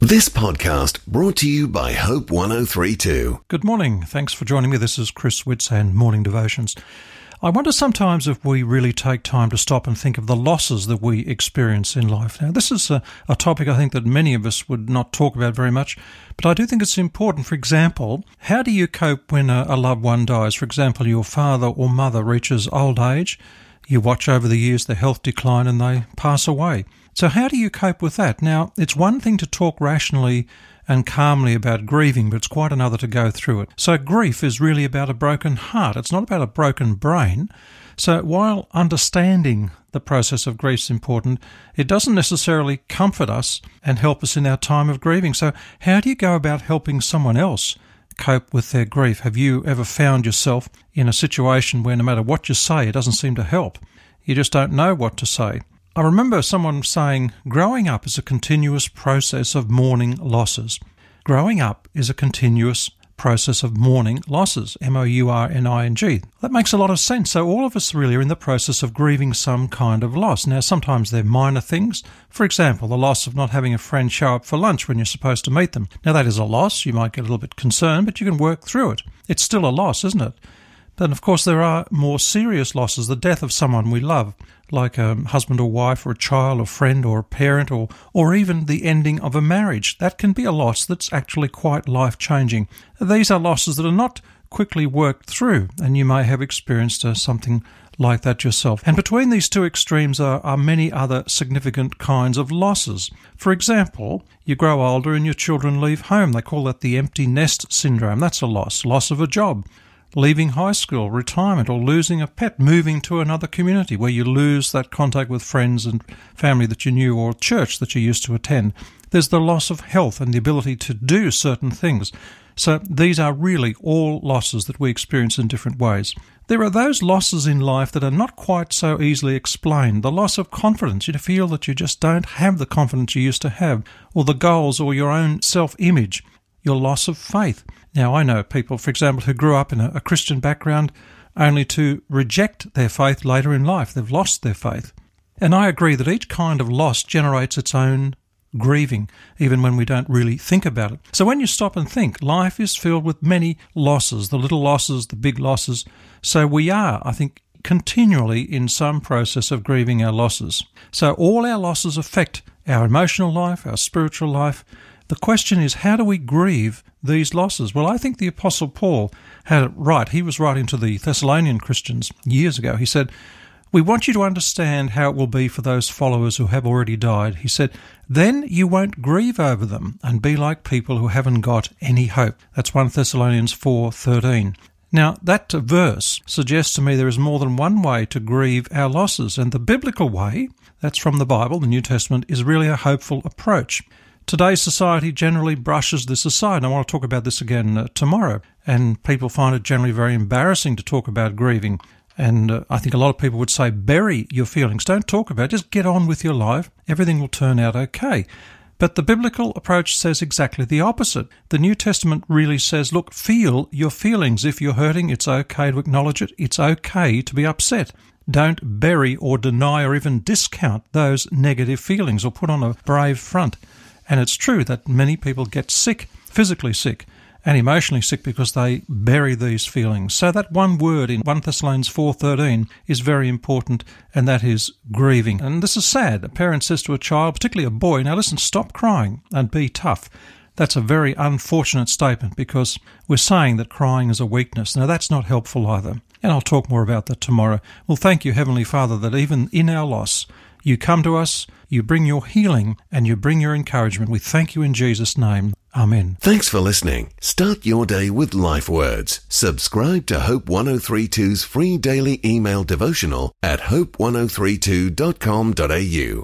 This podcast brought to you by Hope 1032. Good morning. Thanks for joining me. This is Chris Whitson, Morning Devotions. I wonder sometimes if we really take time to stop and think of the losses that we experience in life. Now, this is a topic I think that many of us would not talk about very much, but I do think it's important. For example, how do you cope when a loved one dies? For example, your father or mother reaches old age. You watch over the years their health decline and they pass away. So how do you cope with that? Now, it's one thing to talk rationally and calmly about grieving, but it's quite another to go through it. So grief is really about a broken heart. It's not about a broken brain. So while understanding the process of grief is important, it doesn't necessarily comfort us and help us in our time of grieving. So how do you go about helping someone else cope with their grief? Have you ever found yourself in a situation where no matter what you say, it doesn't seem to help? You just don't know what to say. I remember someone saying, growing up is a continuous process of mourning losses. Growing up is a continuous process of mourning losses, mourning. That makes a lot of sense. So all of us really are in the process of grieving some kind of loss. Now, sometimes they're minor things. For example, the loss of not having a friend show up for lunch when you're supposed to meet them. Now, that is a loss. You might get a little bit concerned, but you can work through it. It's still a loss, isn't it? Then, of course, there are more serious losses, the death of someone we love, like a husband or wife or a child or friend or a parent or even the ending of a marriage. That can be a loss that's actually quite life-changing. These are losses that are not quickly worked through, and you may have experienced something like that yourself. And between these two extremes are many other significant kinds of losses. For example, you grow older and your children leave home. They call that the empty nest syndrome. That's a loss of a job. Leaving high school, retirement, or losing a pet, moving to another community where you lose that contact with friends and family that you knew or church that you used to attend. There's the loss of health and the ability to do certain things. So these are really all losses that we experience in different ways. There are those losses in life that are not quite so easily explained. The loss of confidence. You feel that you just don't have the confidence you used to have, or the goals or your own self-image. Your loss of faith. Now, I know people, for example, who grew up in a Christian background only to reject their faith later in life. They've lost their faith. And I agree that each kind of loss generates its own grieving, even when we don't really think about it. So when you stop and think, life is filled with many losses, the little losses, the big losses. So we are, I think, continually in some process of grieving our losses. So all our losses affect our emotional life, our spiritual life. The question is, how do we grieve these losses? Well, I think the Apostle Paul had it right. He was writing to the Thessalonian Christians years ago. He said, we want you to understand how it will be for those followers who have already died. He said, then you won't grieve over them and be like people who haven't got any hope. That's 1 Thessalonians 4:13. Now, that verse suggests to me there is more than one way to grieve our losses, and the biblical way, that's from the Bible, the New Testament, is really a hopeful approach. Today's society generally brushes this aside. I want to talk about this again tomorrow. And people find it generally very embarrassing to talk about grieving. And I think a lot of people would say, bury your feelings. Don't talk about it. Just get on with your life. Everything will turn out okay. But the biblical approach says exactly the opposite. The New Testament really says, look, feel your feelings. If you're hurting, it's okay to acknowledge it. It's okay to be upset. Don't bury or deny or even discount those negative feelings or put on a brave front. And it's true that many people get sick, physically sick, and emotionally sick because they bury these feelings. So that one word in 1 Thessalonians 4:13 is very important, and that is grieving. And this is sad. A parent says to a child, particularly a boy, now listen, stop crying and be tough. That's a very unfortunate statement because we're saying that crying is a weakness. Now that's not helpful either. And I'll talk more about that tomorrow. Well, thank you, Heavenly Father, that even in our loss, you come to us, you bring your healing, and you bring your encouragement. We thank you in Jesus' name. Amen. Thanks for listening. Start your day with Life Words. Subscribe to Hope 1032's free daily email devotional at hope1032.com.au.